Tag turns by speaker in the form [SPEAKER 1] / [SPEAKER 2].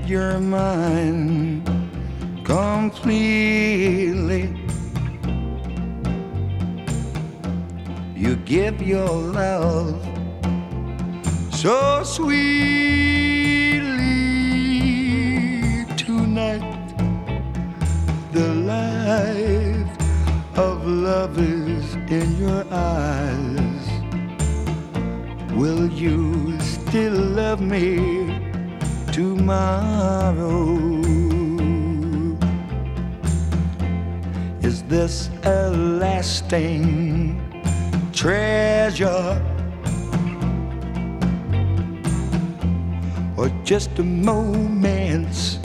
[SPEAKER 1] you're mine completely. You give your love so sweetly tonight. The light of love is in your eyes. Will you still love me tomorrow? Is this a lasting treasure or just a moment's